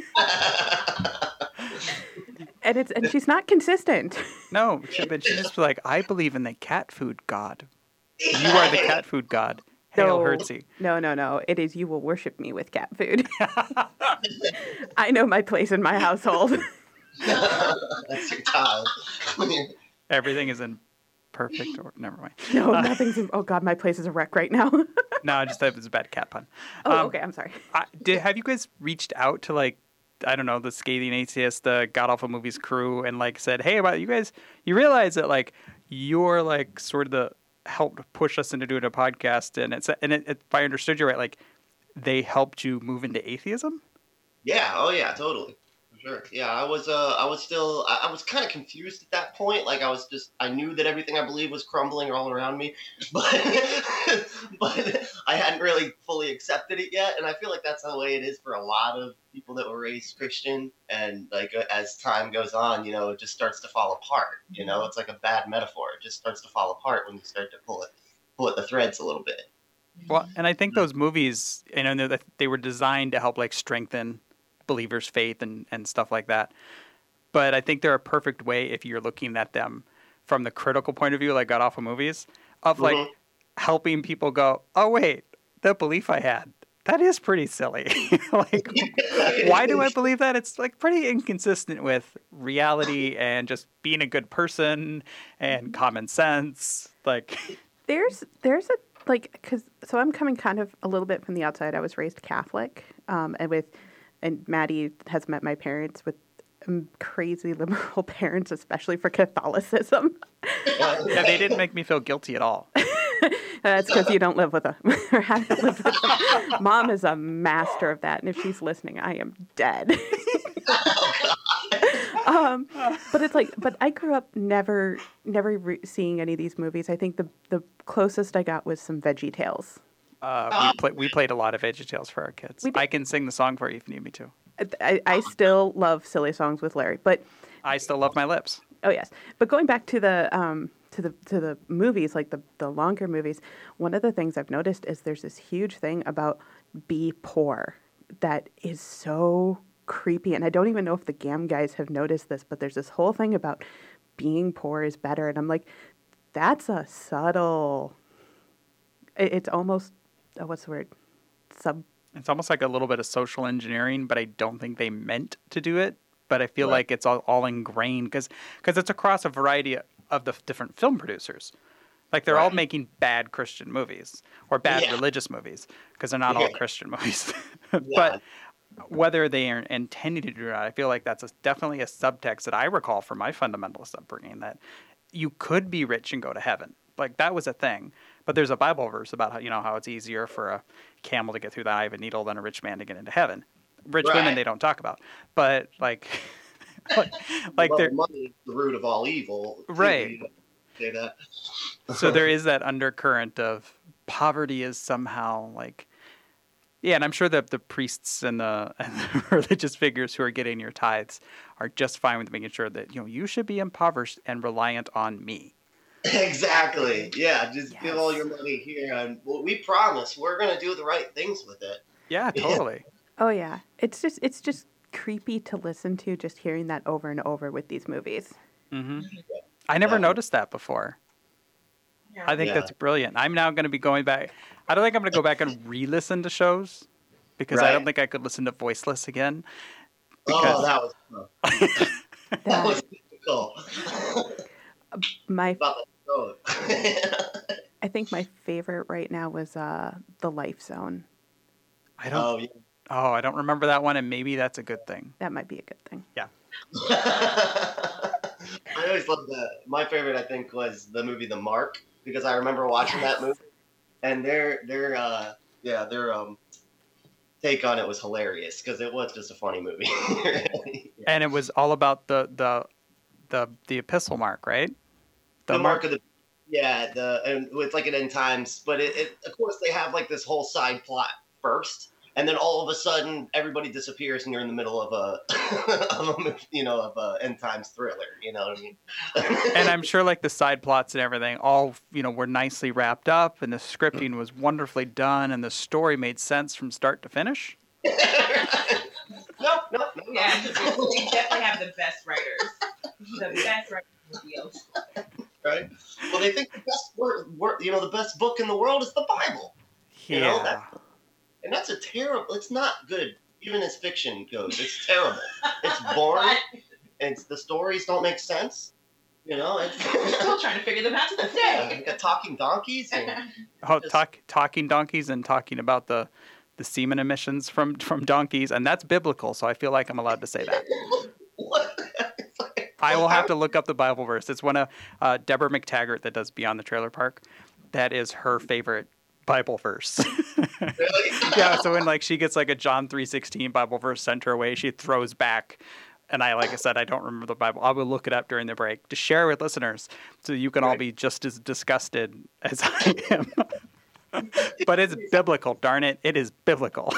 And it's and she's not consistent. No, she, but she's just like, I believe in the cat food god. You are the cat food god. Hail No, Hertzie. no, no, no. It is you will worship me with cat food. I know my place in my household. That's your child. Everything is in perfect. Or never mind. No, Uh, nothing's. In, oh God, my place is a wreck right now. No, I just thought it was a bad cat pun. Oh, Um, okay. I'm sorry. I, did have you guys reached out to like I don't know the Scathing Atheist, the God Awful Movies crew, and like said, hey, about you guys, you realize that like you're like sort of the helped push us into doing a podcast, and it's and it, if I understood you right, like they helped you move into atheism. Yeah. Oh yeah. Totally. Sure. Yeah, I was. Uh, I was still. I, I was kind of confused at that point. Like I was just. I knew that everything I believed was crumbling all around me, but but I hadn't really fully accepted it yet. And I feel like that's the way it is for a lot of people that were raised Christian. And like uh, as time goes on, you know, it just starts to fall apart. You know, it's like a bad metaphor. It just starts to fall apart when you start to pull it, pull at the threads a little bit. Well, and I think those movies, you know, that they were designed to help like strengthen believers' faith and, and stuff like that. But I think they're a perfect way if you're looking at them from the critical point of view, like God Awful Movies, of like Mhm. helping people go, oh, wait, the belief I had, that is pretty silly. Like, why do I believe that? It's like pretty inconsistent with reality and just being a good person and common sense. Like, There's there's a like because so I'm coming kind of a little bit from the outside. I was raised Catholic, um, and with and Maddie has met my parents with um, crazy liberal parents, especially for Catholicism. yeah, they didn't make me feel guilty at all. That's because you don't live with them or haven't lived with them. Mom is a master of that, and if she's listening, I am dead. um, but it's like, but I grew up never, never re- seeing any of these movies. I think the the closest I got was some Veggie Tales. Uh, we, play, we played a lot of VeggieTales for our kids. We did. I can sing the song for you if you need me to. I, I still love silly songs with Larry, but I still love my lips. oh yes. But going back to the um, to the to the movies, like the the longer movies, one of the things I've noticed is there's this huge thing about be poor that is so creepy, and I don't even know if the G A M guys have noticed this, but there's this whole thing about being poor is better, and I'm like, that's a subtle. it- It's almost oh, what's the word? Sub. It's almost like a little bit of social engineering, but I don't think they meant to do it. But I feel Right. like it's all, all ingrained because it's across a variety of the different film producers. Like they're all Right. making bad Christian movies or bad Yeah. religious movies because they're not all Yeah. Christian movies. Yeah. But whether they are intending to do or not, I feel like that's a, definitely a subtext that I recall from my fundamentalist upbringing that you could be rich and go to heaven. Like that was a thing. But there's a Bible verse about how, you know, how it's easier for a camel to get through the eye of a needle than a rich man to get into heaven. Rich women Right. they don't talk about. But like like, like Well, there money is the root of all evil. too, Right. you know, Say that. so there is that undercurrent of poverty is somehow like yeah, and I'm sure that the priests and the, and the religious figures who are getting your tithes are just fine with making sure that you know you should be impoverished and reliant on me. Exactly. Yeah, just Yes. give all your money here, and well, we promise we're gonna do the right things with it. Yeah, totally. Oh yeah, it's just it's just creepy to listen to, just hearing that over and over with these movies. hmm I never Yeah. noticed that before. Yeah. I think Yeah. that's brilliant. I'm now going to be going back. I don't think I'm going to go back and re-listen to shows because I don't Right. think I could listen to Voiceless again. Oh, Because that was tough. that That- was difficult. My About the show. I think my favorite right now was uh, The Life Zone. I don't. Oh, yeah. Oh, I don't remember that one, and maybe that's a good thing. That might be a good thing. Yeah. I always loved that. My favorite, I think, was the movie The Mark, because I remember watching Yes. that movie, and their their uh yeah their um take on it was hilarious because it was just a funny movie. Really. And it was all about the the the the epistle mark, right? The, mark of the yeah the and it's like an end times, but it, it of course they have like this whole side plot first. And then all of a sudden, everybody disappears, and you're in the middle of a, of a you know, of a end times thriller. You know what I mean? And I'm sure like the side plots and everything all, you know, were nicely wrapped up and the scripting was wonderfully done and the story made sense from start to finish. no, no, no, no. Yeah, they definitely have the best writers. The best writers in the field. Right? Well, they think the best word, word, you know, the best book in the world is the Bible. You know, Yeah. that, and that's a terrible. It's not good, even as fiction goes. It's terrible. It's boring. And it's, the stories don't make sense. You know, it's still trying to figure them out to this day. Yeah, talking donkeys. And oh, talk, talking donkeys and talking about the the semen emissions from from donkeys, and that's biblical. So I feel like I'm allowed to say that. What? I will have to look up the Bible verse. It's one of uh, Deborah McTaggart that does Beyond the Trailer Park. That is her favorite Bible verse. Really? Yeah. So when like she gets like a John three sixteen Bible verse sent her way, she throws back. And I, like I said, I don't remember the Bible. I will look it up during the break to share with listeners so you can all be just as disgusted as I am. But it's biblical, darn it. It is biblical.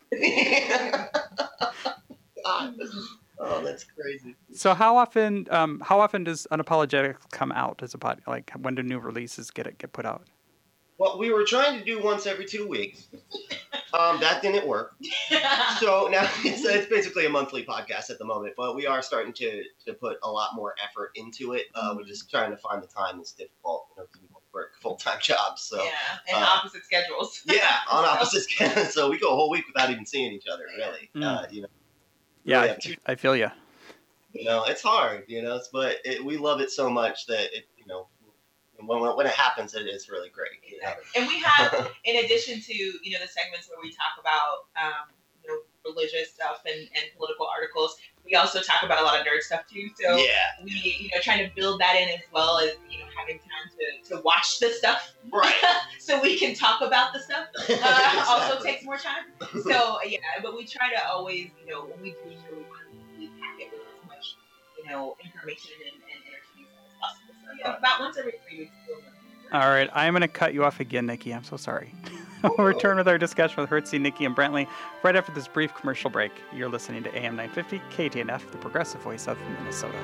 Oh, that's crazy. So how often um, how often does Unapologetics come out as a pod? Like, when do new releases get it get put out? Well, we were trying to do once every two weeks. Um, that didn't work. So now it's, it's basically a monthly podcast at the moment, but we are starting to, to put a lot more effort into it. Uh, we're just trying to find the time that's difficult, you know, because we both work full-time jobs. So, yeah, and uh, opposite schedules. Yeah, on opposite schedules. So we go a whole week without even seeing each other, really. Mm. Uh, you know. Yeah, really I, two, I feel you. You know, it's hard, you know, but it, we love it so much that, it, you know, When, when it happens, it is really great. You know? And we have, in addition to, you know, the segments where we talk about, um, you know, religious stuff and, and political articles, we also talk about a lot of nerd stuff too. So yeah. we, you know, trying to build that in as well as, you know, having time to, to watch the stuff. Right. So we can talk about the stuff. Uh, Exactly. Also takes more time. So, yeah, but we try to always, you know, when we do show, we want to really pack it with as much, you know, information and, and entertainment as possible. So, yeah, about once every three weeks. All right, I'm going to cut you off again, Nikki. I'm so sorry. We'll return with our discussion with Hertzie, Nikki, and Brantley right after this brief commercial break. You're listening to A M nine fifty, K T N F, the progressive voice of Minnesota.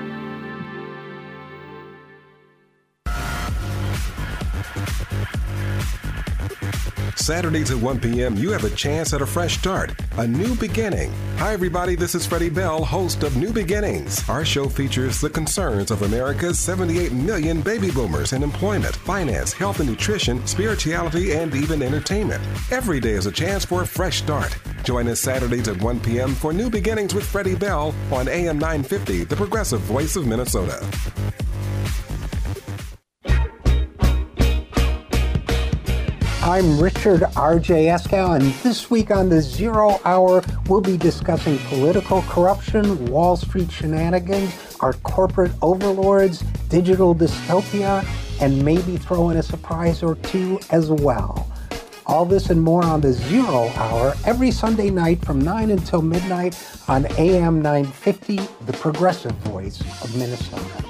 Saturdays at one p.m., you have a chance at a fresh start, a new beginning. Hi, everybody. This is Freddie Bell, host of New Beginnings. Our show features the concerns of America's seventy-eight million baby boomers in employment, finance, health and nutrition, spirituality, and even entertainment. Every day is a chance for a fresh start. Join us Saturdays at one p.m. for New Beginnings with Freddie Bell on A M nine fifty, the progressive voice of Minnesota. I'm Richard R J Eskow, and this week on the Zero Hour, we'll be discussing political corruption, Wall Street shenanigans, our corporate overlords, digital dystopia, and maybe throw in a surprise or two as well. All this and more on the Zero Hour every Sunday night from nine until midnight on A M nine fifty, the progressive voice of Minnesota.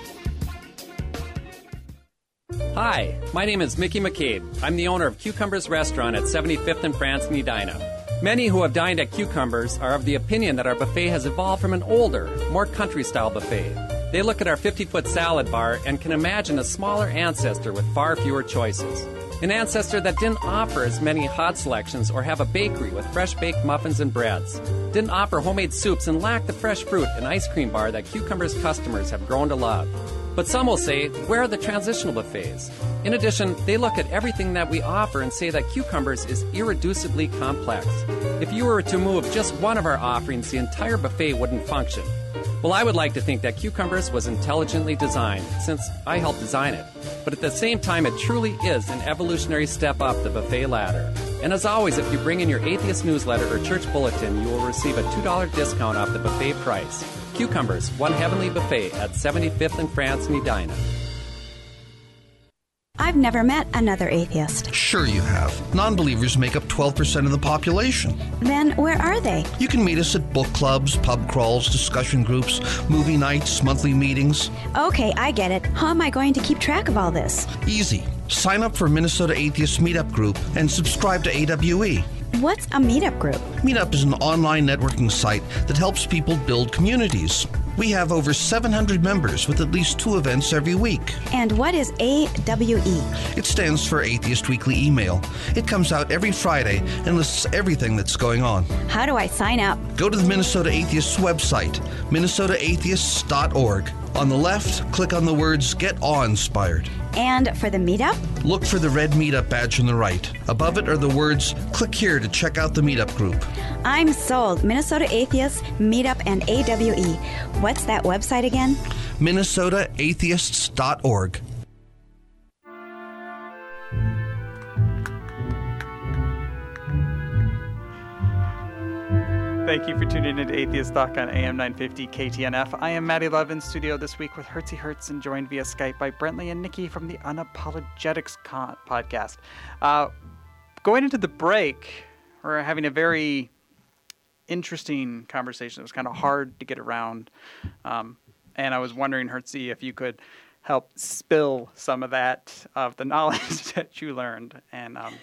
Hi, my name is Mickey McCabe. I'm the owner of Cucumbers Restaurant at seventy-fifth and France in Edina. Many who have dined at Cucumbers are of the opinion that our buffet has evolved from an older, more country-style buffet. They look at our fifty-foot salad bar and can imagine a smaller ancestor with far fewer choices. An ancestor that didn't offer as many hot selections or have a bakery with fresh-baked muffins and breads. Didn't offer homemade soups and lacked the fresh fruit and ice cream bar that Cucumbers customers have grown to love. But some will say, where are the transitional buffets? In addition, they look at everything that we offer and say that Cucumbers is irreducibly complex. If you were to move just one of our offerings, the entire buffet wouldn't function. Well, I would like to think that Cucumbers was intelligently designed, since I helped design it. But at the same time, it truly is an evolutionary step up the buffet ladder. And as always, if you bring in your Atheist newsletter or church bulletin, you will receive a two dollars discount off the buffet price. Cucumbers, one heavenly buffet at seventy-fifth and France in Edina. I've never met another atheist. Sure you have. Non-believers make up twelve percent of the population. Then where are they? You can meet us at book clubs, pub crawls, discussion groups, movie nights, monthly meetings. Okay, I get it. How am I going to keep track of all this? Easy. Sign up for Minnesota Atheist Meetup Group and subscribe to A W E. What's a meetup group? Meetup is an online networking site that helps people build communities. We have over seven hundred members with at least two events every week. And what is A W E? It stands for Atheist Weekly Email. It comes out every Friday and lists everything that's going on. How do I sign up? Go to the Minnesota Atheists website, minnesota atheists dot org. On the left, click on the words Get Awe-Inspired. And for the meetup? Look for the red Meetup badge on the right. Above it are the words, click here to check out the Meetup group. I'm sold. Minnesota Atheists, Meetup, and A W E. What's that website again? Minnesota Atheists dot org. Thank you for tuning in to Atheist Talk on A M nine fifty K T N F. I am Maddie Love in studio this week with Hertzy Hertz and joined via Skype by Brentley and Nikki from the Unapologetics Con- podcast. Uh, going into the break, we're having a very interesting conversation. It was kind of hard to get around. Um, and I was wondering, Hertzy, if you could help spill some of that, of the knowledge that you learned. And um,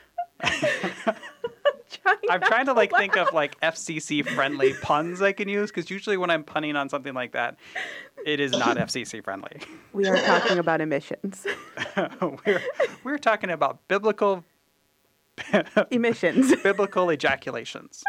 I'm trying to like think of like F C C friendly puns I can use, because usually when I'm punning on something like that, it is not F C C friendly. We are talking about emissions. we're we're talking about biblical emissions, biblical ejaculations.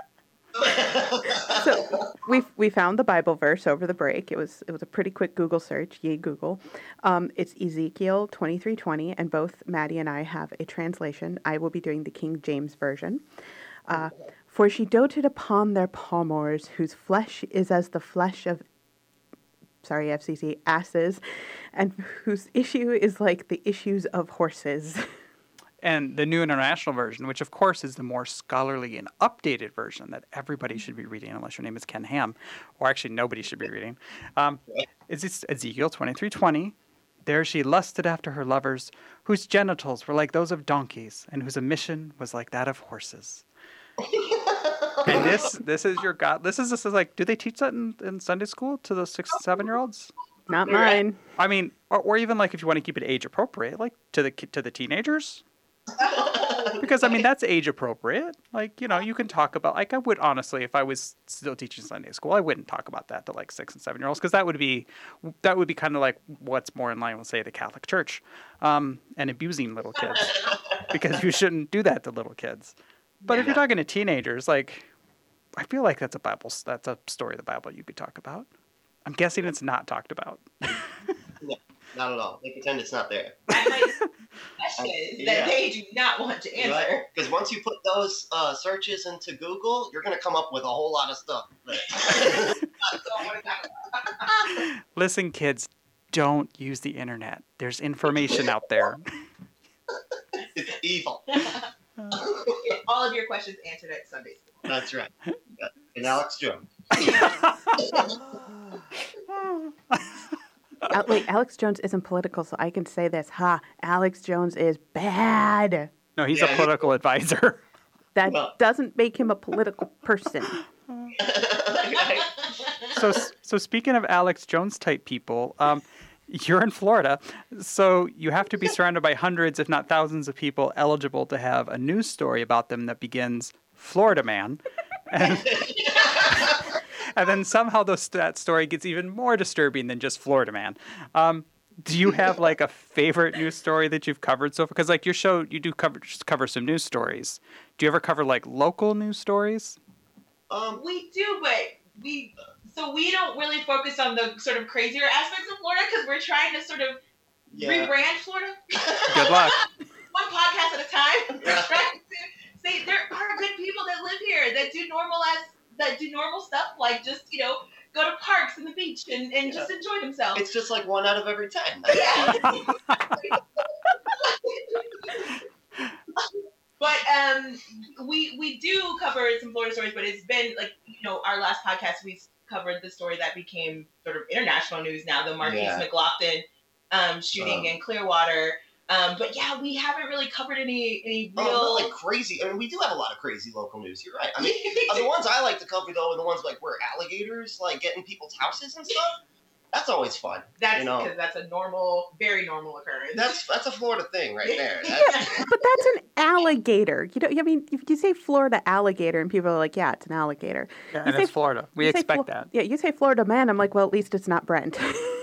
So we we found the Bible verse over the break. It was it was a pretty quick Google search. Yay, Google! Um, it's Ezekiel twenty-three twenty, and both Maddie and I have a translation. I will be doing the King James version. Uh, For she doted upon their palmors, whose flesh is as the flesh of, sorry, F C C, asses, and whose issue is like the issues of horses. And the New International Version, which of course is the more scholarly and updated version that everybody should be reading, unless your name is Ken Ham, or actually nobody should be reading. Um, it's Ezekiel twenty-three twenty. There she lusted after her lovers, whose genitals were like those of donkeys, and whose emission was like that of horses. And this this is your God. This is this is like, do they teach that in, in Sunday school to the six and seven year olds? Not mine. I mean, or, or even like if you want to keep it age appropriate, like to the to the teenagers. Because I mean that's age appropriate. Like, you know, you can talk about, like, I would honestly, if I was still teaching Sunday school, I wouldn't talk about that to like six and seven year olds, because that would be that would be kind of like what's more in line with, say, the Catholic Church, um, and abusing little kids, because you shouldn't do that to little kids. But if you're talking to teenagers, like, I feel like that's a Bible, that's a story of the Bible you'd be talking about. I'm guessing it's not talked about. No, not at all. They pretend it's not there. Questions yeah. that they do not want to answer. Because once you put those uh, searches into Google, you're going to come up with a whole lot of stuff. Listen, kids, don't use the internet. There's information out there. It's evil. All of your questions answered at Sunday school. That's right. And Alex Jones. Uh, wait, Alex Jones isn't political, so I can say this. Ha, Alex Jones is bad. No, he's Yeah, a political advisor. That Well- doesn't make him a political person. So, so speaking of Alex Jones type people, um, you're in Florida, so you have to be surrounded by hundreds, if not thousands, of people eligible to have a news story about them that begins Florida Man. And, and then somehow those, that story gets even more disturbing than just Florida Man. Um, do you have like a favorite news story that you've covered so far? Because like your show, you do cover just cover some news stories. Do you ever cover like local news stories? Um, We do, but we so we don't really focus on the sort of crazier aspects of Florida because we're trying to sort of yeah. rebrand Florida. Good luck. One podcast at a time. We're trying to say there are good people that live here that do normal as that do normal stuff, like just, you know, go to parks and the beach and, and just enjoy themselves. It's just like one out of every ten. But um, we we do cover some Florida stories, but it's been like, you know, our last podcast we covered the story that became sort of international news now, the Marquise Yeah. McLaughlin um, shooting Um. in Clearwater. Um, but yeah, we haven't really covered any any real. Oh, not like crazy. I mean, we do have a lot of crazy local news. You're right. I mean, uh, the ones I like to cover though are the ones like where alligators like get in people's houses and stuff. That's always fun. That's you know. because that's a normal, very normal occurrence. That's that's a Florida thing right there. Yeah, That's, but that's an alligator. You know, I mean, if you say Florida alligator, and people are like, "Yeah, it's an alligator." Yeah, You and say- it's Florida. We you say expect Flo- that. Yeah, you say Florida man, I'm like, well, at least it's not Brent.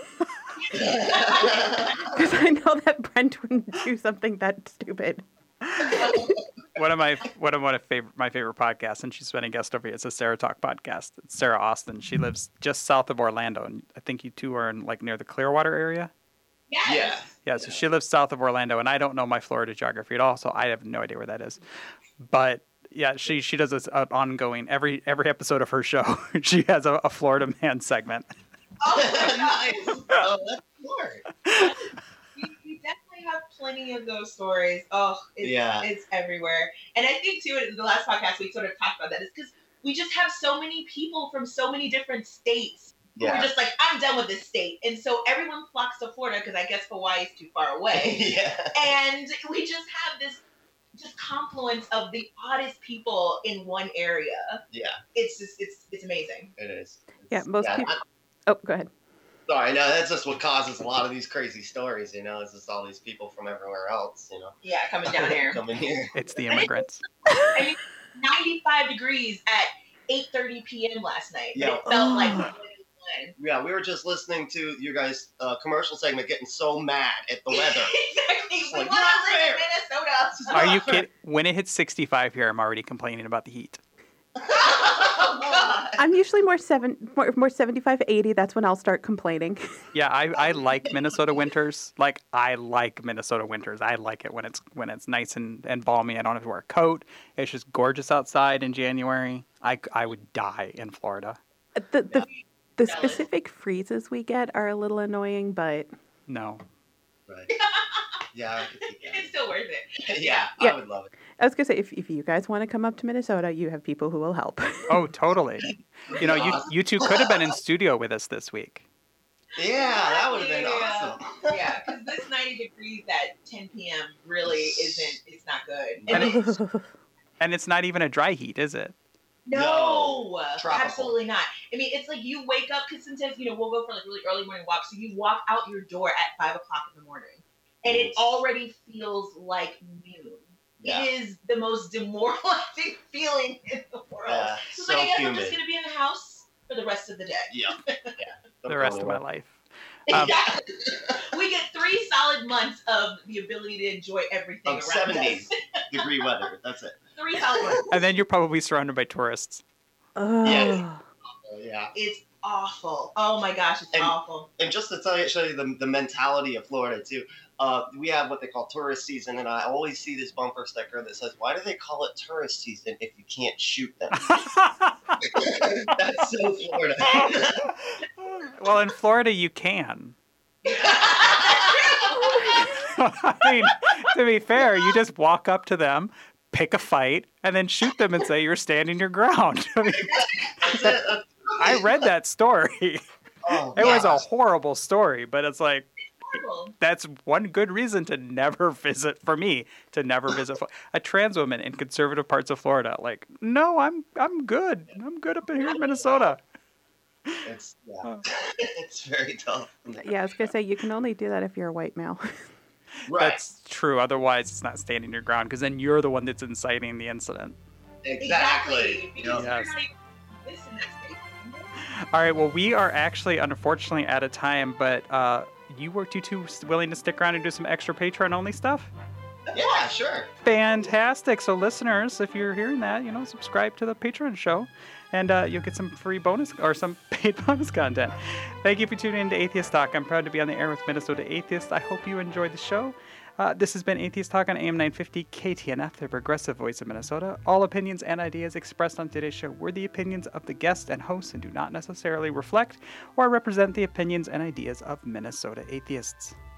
Because I know that Brent wouldn't do something that stupid. One of my one of one of favorite my favorite podcasts, and she's been a guest over here. It's a Sarah Talk podcast. It's Sarah Austin. She lives just south of Orlando, and I think you two are in like near the Clearwater area. Yes. Yeah. Yeah, so she lives south of Orlando, and I don't know my Florida geography at all, so I have no idea where that is. But yeah, she she does this uh, ongoing every every episode of her show. She has a, a Florida man segment. Oh, nice. Oh, that's smart. we, we definitely have plenty of those stories. Oh, it's, Yeah. it's everywhere. And I think too, in the last podcast we sort of talked about that. Is because we just have so many people from so many different states. Yeah. We're just like, I'm done with this state. And so everyone flocks to Florida because I guess Hawaii is too far away. Yeah. And we just have this just confluence of the oddest people in one area. Yeah. It's just, it's it's amazing. It is. Yeah, most yeah, people. I- Oh, go ahead. Sorry, no, that's just what causes a lot of these crazy stories, you know, it's just all these people from everywhere else, you know. Yeah, coming down here. Coming here. It's the immigrants. I mean, ninety-five degrees at eight thirty p.m. last night. Yeah. It felt like Yeah, we were just listening to you guys' uh, commercial segment getting so mad at the weather. Exactly. It's We like, want not to live fair. in Minnesota. Are you kidding? When it hits sixty-five here, I'm already complaining about the heat. Oh, God. I'm usually more seven, more, more seventy-five, eighty. That's when I'll start complaining. Yeah, I, I like Minnesota winters. Like I like Minnesota winters. I like it when it's when it's nice and, and balmy. I don't have to wear a coat. It's just gorgeous outside in January. I, I would die in Florida. The the, the specific freezes we get are a little annoying, but No. Right. Yeah, I could see that. It's still worth it. Yeah, Yeah. I would love it. I was gonna say if, if you guys want to come up to Minnesota, you have people who will help. Oh, totally. You know, you you two could have been in studio with us this week. Yeah, that would have been Yeah. awesome. Yeah, because this ninety degrees at ten p.m. really isn't, it's not good. And, And it's, it, and it's not even a dry heat, is it? no, Tropical. absolutely not. I mean, it's like you wake up, because sometimes, you know, we'll go for like really early morning walks, so you walk out your door at five o'clock in the morning, and it already feels like noon. Yeah. It is the most demoralizing feeling in the world. Yeah, It's so like, I guess I'm humid. just going to be in the house for the rest of the day. Yeah. Yeah. The rest of my life. Um, Exactly. We get three solid months of the ability to enjoy everything Of around seventies us. degree weather. That's it. Three solid months. And then you're probably surrounded by tourists. Oh. Yeah. Oh, yeah. It's awful. Oh my gosh, it's And- awful. And just to tell you, show you the, the mentality of Florida too. Uh, we have what they call tourist season, and I always see this bumper sticker that says, "Why do they call it tourist season if you can't shoot them?" That's so Florida. Well, in Florida, you can. I mean, to be fair, you just walk up to them, pick a fight, and then shoot them and say you're standing your ground. I mean, That's it. That's I read that story. Oh, It was a gosh. horrible story, but it's like, Horrible. that's one good reason to never visit, for me, to never visit Flo- a trans woman in conservative parts of Florida. Like, no, I'm I'm good. I'm good up in here in Minnesota. It's, yeah. It's very tough. Yeah, I was gonna say you can only do that if you're a white male. Right. That's true. Otherwise, it's not standing your ground because then you're the one that's inciting the incident. Exactly. Because Yes. you're not even this in that state. All right. Well, we are actually, unfortunately, out of time, but uh, you were you two willing to stick around and do some extra Patreon-only stuff? Yeah, sure. Fantastic. So, listeners, if you're hearing that, you know, subscribe to the Patreon show, and uh, you'll get some free bonus or some paid bonus content. Thank you for tuning in to Atheist Talk. I'm proud to be on the air with Minnesota Atheists. I hope you enjoyed the show. Uh, this has been Atheist Talk on A M nine fifty K T N F, the progressive voice of Minnesota. All opinions and ideas expressed on today's show were the opinions of the guest and hosts and do not necessarily reflect or represent the opinions and ideas of Minnesota atheists.